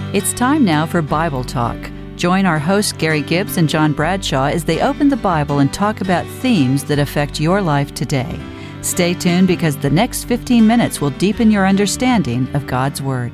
It's time now for Bible Talk. Join our hosts Gary Gibbs and John Bradshaw as they open the Bible and talk about themes that affect your life today. Stay tuned because the next 15 minutes will deepen your understanding of God's Word.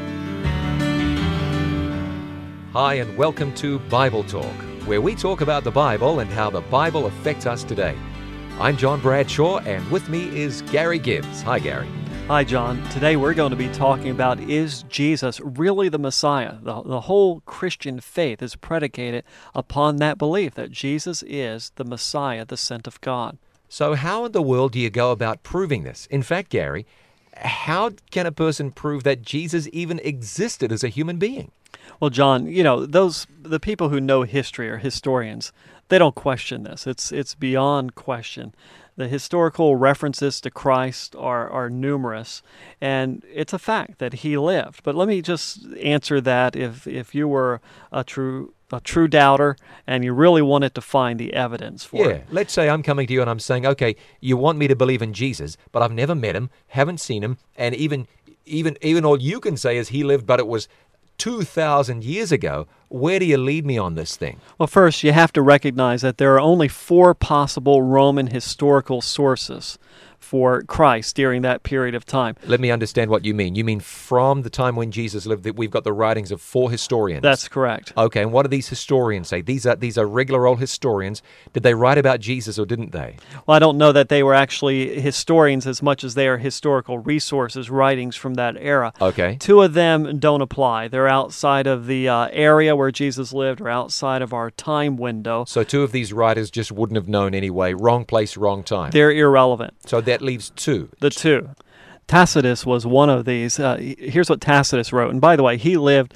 Hi, and welcome to Bible Talk, where we talk about the Bible and how the Bible affects us today. I'm John Bradshaw, and with me is Gary Gibbs. Hi, Gary. Hi, John. Today we're going to be talking about, is Jesus really the Messiah? The whole Christian faith is predicated upon that belief that Jesus is the Messiah, the sent of God. So how in the world do you go about proving this? In fact, Gary, how can a person prove that Jesus even existed as a human being? Well, John, the people who know history or historians, they don't question this. It's beyond question. The historical references to Christ are numerous, and it's a fact that he lived. But let me just answer that if you were a true doubter and you really wanted to find the evidence for it. Yeah, let's say I'm coming to you and I'm saying, okay, you want me to believe in Jesus, but I've never met him, haven't seen him, and even all you can say is he lived, but it was 2,000 years ago. Where do you lead me on this thing? Well, first, you have to recognize that there are only 4 possible Roman historical sources for Christ during that period of time. Let me understand what you mean. You mean from the time when Jesus lived, that we've got the writings of 4 historians? That's correct. Okay, and what do these historians say? These are regular old historians. Did they write about Jesus or didn't they? Well, I don't know that they were actually historians as much as they are historical resources, writings from that era. Okay. 2 of them don't apply. They're outside of the area where Jesus lived or outside of our time window. So 2 of these writers just wouldn't have known anyway. Wrong place, wrong time. They're irrelevant. So that leaves 2. The 2. Tacitus was one of these. Here's what Tacitus wrote. And by the way, he lived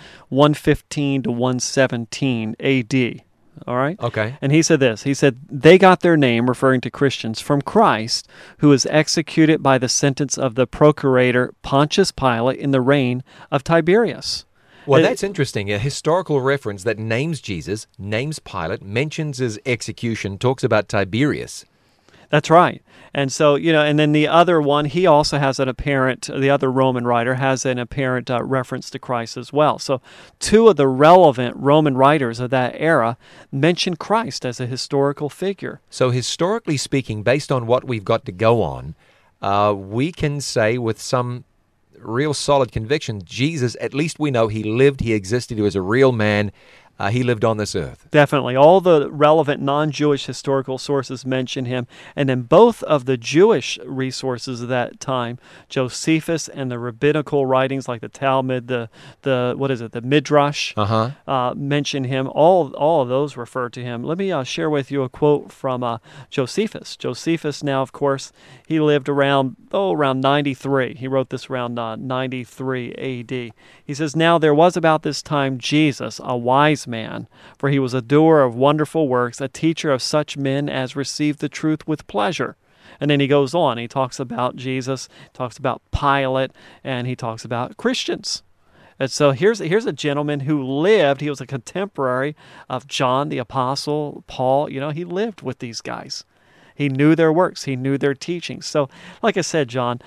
115 to 117 A.D., all right? Okay. And he said this. He said, they got their name, referring to Christians, from Christ, who was executed by the sentence of the procurator Pontius Pilate in the reign of Tiberius. Well, that's interesting. A historical reference that names Jesus, names Pilate, mentions his execution, talks about Tiberius. That's right. And so, and then the other one, he also has the other Roman writer has an apparent reference to Christ as well. So 2 of the relevant Roman writers of that era mention Christ as a historical figure. So historically speaking, based on what we've got to go on, we can say with some real solid conviction, Jesus, at least we know he lived, he existed, he was a real man. He lived on this earth. Definitely. All the relevant non-Jewish historical sources mention him. And then both of the Jewish resources of that time, Josephus and the rabbinical writings like the Talmud, the Midrash, mention him. All of those refer to him. Let me share with you a quote from Josephus. Josephus now, of course, he lived around 93. He wrote this around 93 A.D. He says, now there was about this time Jesus, a wise man, for he was a doer of wonderful works, a teacher of such men as received the truth with pleasure. And then he goes on. He talks about Jesus, talks about Pilate, and he talks about Christians. And so here's a gentleman who lived. He was a contemporary of John the Apostle, Paul. He lived with these guys. He knew their works. He knew their teachings. So, like I said, John,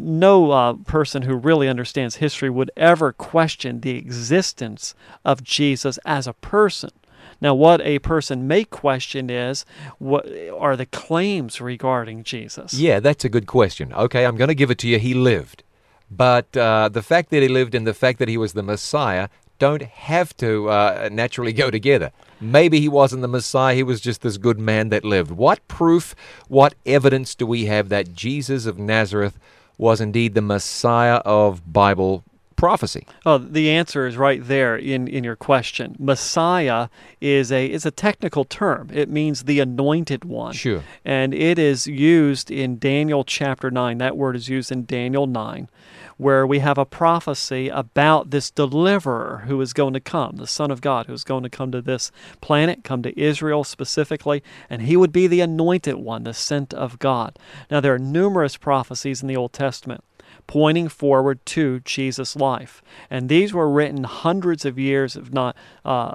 no person who really understands history would ever question the existence of Jesus as a person. Now, what a person may question is, what are the claims regarding Jesus? Yeah, that's a good question. Okay, I'm going to give it to you. He lived. But the fact that he lived and the fact that he was the Messiah don't have to naturally go together. Maybe he wasn't the Messiah, he was just this good man that lived. What proof, what evidence do we have that Jesus of Nazareth was indeed the Messiah of Bible prophecy? Oh, the answer is right there in your question. Messiah is a technical term. It means the anointed one. Sure. And it is used in Daniel chapter 9. That word is used in Daniel 9, where we have a prophecy about this deliverer who is going to come, the Son of God, who is going to come to this planet, come to Israel specifically, and he would be the anointed one, the sent of God. Now, there are numerous prophecies in the Old Testament pointing forward to Jesus' life. And these were written hundreds of years, if not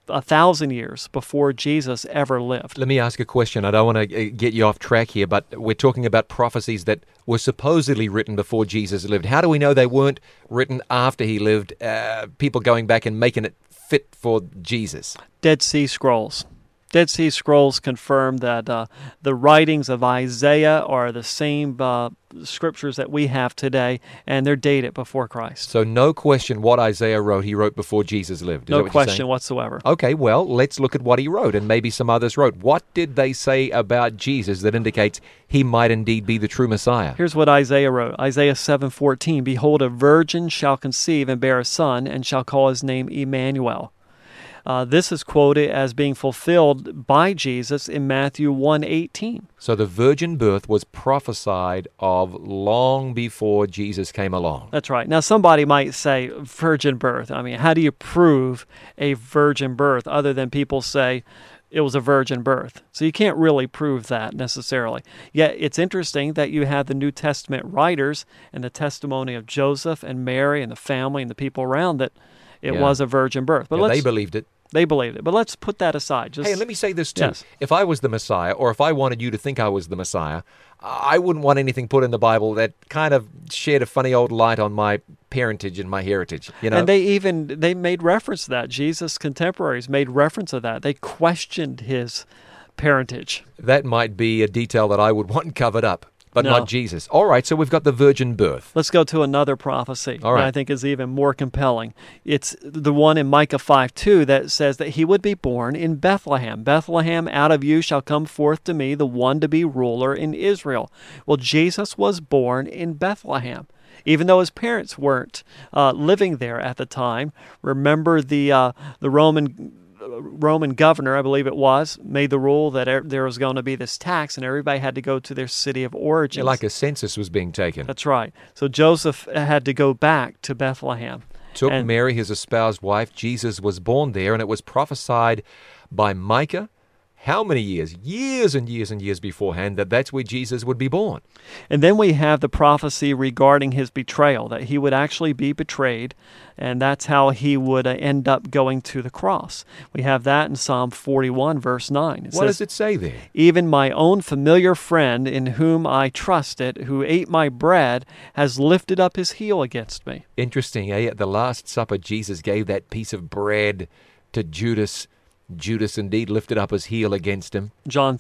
1,000 years before Jesus ever lived. Let me ask a question. I don't want to get you off track here, but we're talking about prophecies that were supposedly written before Jesus lived. How do we know they weren't written after he lived, people going back and making it fit for Jesus? Dead Sea Scrolls. Dead Sea Scrolls confirm that the writings of Isaiah are the same scriptures that we have today, and they're dated before Christ. So no question what Isaiah wrote, he wrote before Jesus lived. Is that No what you're question saying? whatsoever. Okay, well, let's look at what he wrote, and maybe some others wrote. What did they say about Jesus that indicates he might indeed be the true Messiah? Here's what Isaiah wrote. Isaiah 7:14, "Behold, a virgin shall conceive and bear a son, and shall call his name Emmanuel." This is quoted as being fulfilled by Jesus in Matthew 1:18. So the virgin birth was prophesied of long before Jesus came along. That's right. Now, somebody might say virgin birth. I mean, how do you prove a virgin birth other than people say it was a virgin birth? So you can't really prove that necessarily. Yet it's interesting that you have the New Testament writers and the testimony of Joseph and Mary and the family and the people around that it was a virgin birth. But Yeah, they believed it. They believed it. But let's put that aside. Hey, let me say this too. Yes. If I was the Messiah, or if I wanted you to think I was the Messiah, I wouldn't want anything put in the Bible that kind of shed a funny old light on my parentage and my heritage. You know? And they made reference to that. Jesus' contemporaries made reference to that. They questioned his parentage. That might be a detail that I would want covered up, but No. not Jesus. All right, so we've got the virgin birth. Let's go to another prophecy All right. that I think is even more compelling. It's the one in Micah 5:2 that says that he would be born in Bethlehem. Bethlehem, out of you shall come forth to me the one to be ruler in Israel. Well, Jesus was born in Bethlehem, even though his parents weren't living there at the time. Remember the Roman governor, I believe it was, made the rule that there was going to be this tax and everybody had to go to their city of origin. Yeah, like a census was being taken. That's right. So Joseph had to go back to Bethlehem. Took and- Mary, his espoused wife. Jesus was born there, and it was prophesied by Micah. How many years? Years and years and years beforehand that's where Jesus would be born. And then we have the prophecy regarding his betrayal, that he would actually be betrayed, and that's how he would end up going to the cross. We have that in Psalm 41, verse 9. What does it say there? Even my own familiar friend in whom I trusted, who ate my bread, has lifted up his heel against me. Interesting, eh? At the Last Supper, Jesus gave that piece of bread to Judas. Judas indeed lifted up his heel against him. John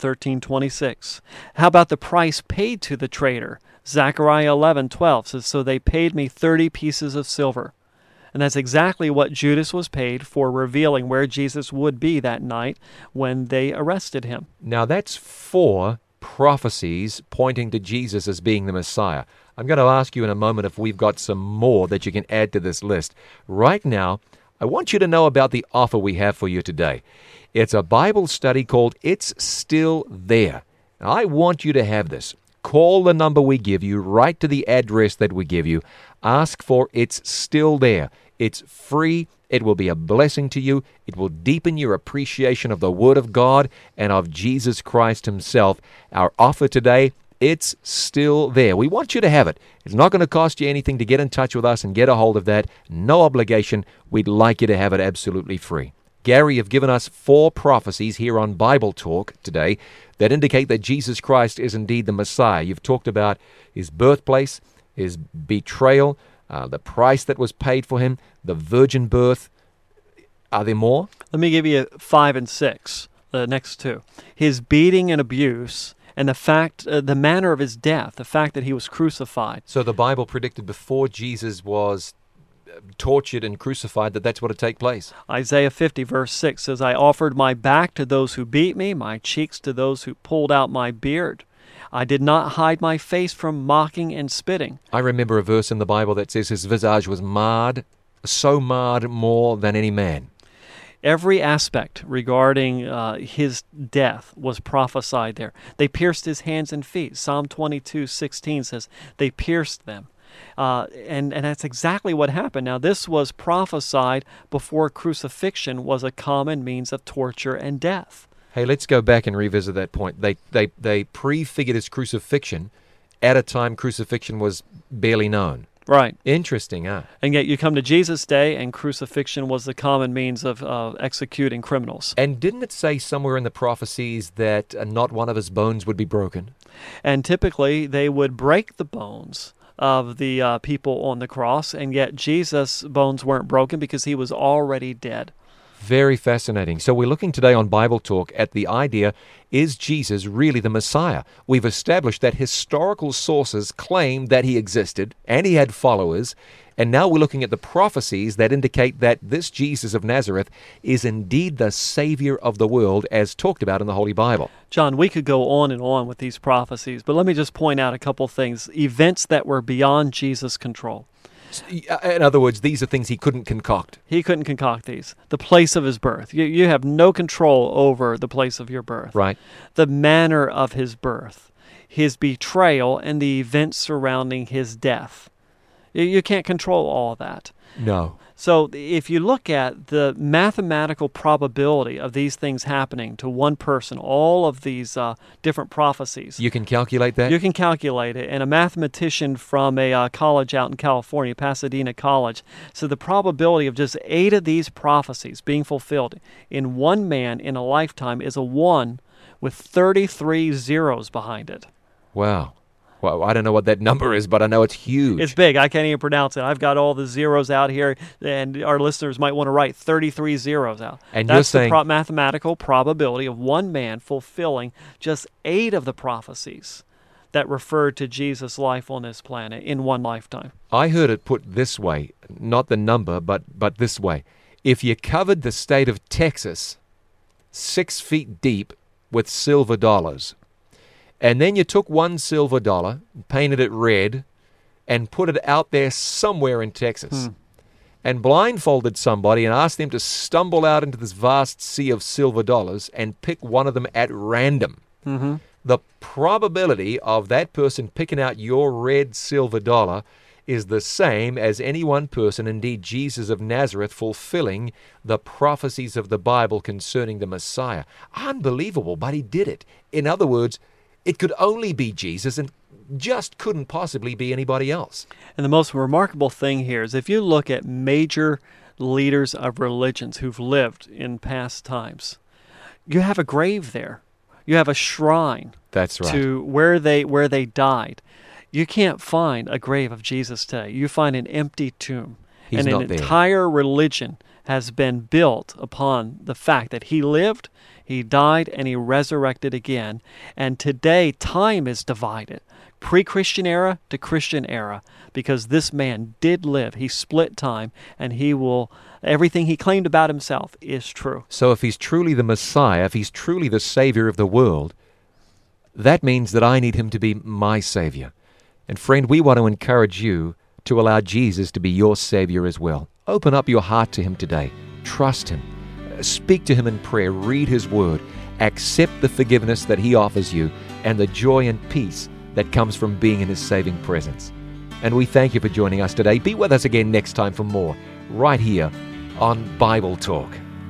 13:26. How about the price paid to the traitor? Zechariah 11:12 says, so they paid me 30 pieces of silver. And that's exactly what Judas was paid for revealing where Jesus would be that night when they arrested him. Now that's 4 prophecies pointing to Jesus as being the Messiah. I'm going to ask you in a moment if we've got some more that you can add to this list. Right now, I want you to know about the offer we have for you today. It's a Bible study called It's Still There. Now, I want you to have this. Call the number we give you, write to the address that we give you, ask for It's Still There. It's free. It will be a blessing to you. It will deepen your appreciation of the Word of God and of Jesus Christ Himself. Our offer today, it's still there. We want you to have it. It's not going to cost you anything to get in touch with us and get a hold of that. No obligation. We'd like you to have it absolutely free. Gary, you've given us 4 prophecies here on Bible Talk today that indicate that Jesus Christ is indeed the Messiah. You've talked about His birthplace, His betrayal, the price that was paid for Him, the virgin birth. Are there more? Let me give you 5 and 6, the next 2. His beating and abuse, and the manner of his death, the fact that he was crucified. So the Bible predicted before Jesus was tortured and crucified that's what would take place. Isaiah 50, verse 6 says, I offered my back to those who beat me, my cheeks to those who pulled out my beard. I did not hide my face from mocking and spitting. I remember a verse in the Bible that says his visage was marred, so marred more than any man. Every aspect regarding his death was prophesied there. They pierced his hands and feet. Psalm 22:16 says they pierced them. And that's exactly what happened. Now, this was prophesied before crucifixion was a common means of torture and death. Hey, let's go back and revisit that point. They prefigured his crucifixion at a time crucifixion was barely known. Right. Interesting, huh? And yet you come to Jesus' day, and crucifixion was the common means of executing criminals. And didn't it say somewhere in the prophecies that not one of his bones would be broken? And typically they would break the bones of the people on the cross, and yet Jesus' bones weren't broken because he was already dead. Very fascinating. So we're looking today on Bible Talk at the idea, is Jesus really the Messiah? We've established that historical sources claim that he existed and he had followers, and now we're looking at the prophecies that indicate that this Jesus of Nazareth is indeed the Savior of the world as talked about in the Holy Bible. John, we could go on and on with these prophecies, but let me just point out a couple things, events that were beyond Jesus' control. In other words, these are things he couldn't concoct. He couldn't concoct these. The place of his birth. You have no control over the place of your birth. Right. The manner of his birth, his betrayal, and the events surrounding his death. You can't control all of that. No. So if you look at the mathematical probability of these things happening to one person, all of these different prophecies. You can calculate that? You can calculate it. And a mathematician from a college out in California, Pasadena College, said the probability of just 8 of these prophecies being fulfilled in one man in a lifetime is a 1 with 33 zeros behind it. Wow. Well, I don't know what that number is, but I know it's huge. It's big. I can't even pronounce it. I've got all the zeros out here, and our listeners might want to write 33 zeros out. And that's you're saying the mathematical probability of one man fulfilling just 8 of the prophecies that referred to Jesus' life on this planet in one lifetime. I heard it put this way, not the number, but this way. If you covered the state of Texas 6 feet deep with silver dollars, and then you took one silver dollar, painted it red, and put it out there somewhere in Texas, and blindfolded somebody and asked them to stumble out into this vast sea of silver dollars and pick one of them at random. Mm-hmm. The probability of that person picking out your red silver dollar is the same as any one person, indeed Jesus of Nazareth, fulfilling the prophecies of the Bible concerning the Messiah. Unbelievable, but he did it. In other words, it could only be Jesus and just couldn't possibly be anybody else. And the most remarkable thing here is if you look at major leaders of religions who've lived in past times, you have a grave there. You have a shrine. That's right. To where they died. You can't find a grave of Jesus today. You find an empty tomb. He's and not an there. entire religion has been built upon the fact that he lived, he died, and he resurrected again. And today, time is divided. Pre-Christian era to Christian era. Because this man did live. He split time, and everything he claimed about himself is true. So if he's truly the Messiah, if he's truly the Savior of the world, that means that I need him to be my Savior. And friend, we want to encourage you to allow Jesus to be your Savior as well. Open up your heart to him today. Trust him. Speak to him in prayer. Read his word. Accept the forgiveness that he offers you and the joy and peace that comes from being in his saving presence. And we thank you for joining us today. Be with us again next time for more, right here on Bible Talk.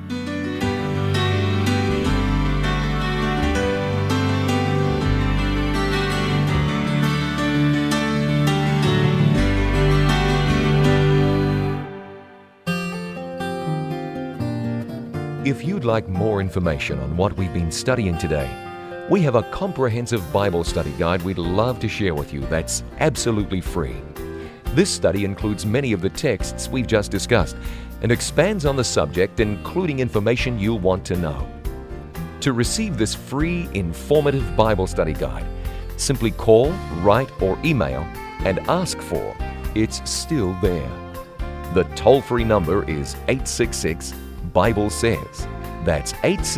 If you'd like more information on what we've been studying today, we have a comprehensive Bible study guide we'd love to share with you that's absolutely free. This study includes many of the texts we've just discussed and expands on the subject, including information you'll want to know. To receive this free, informative Bible study guide, simply call, write, or email and ask for It's Still There. The toll-free number is 866-BIBLE SAYS. That's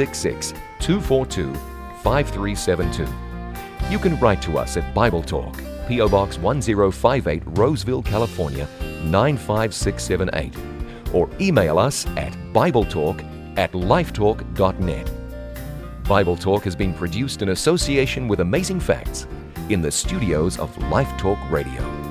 866-242-5372. You can write to us at Bible Talk, P.O. Box 1058, Roseville, California, 95678. Or email us at BibleTalk@lifetalk.net. Bible Talk has been produced in association with Amazing Facts in the studios of Life Talk Radio.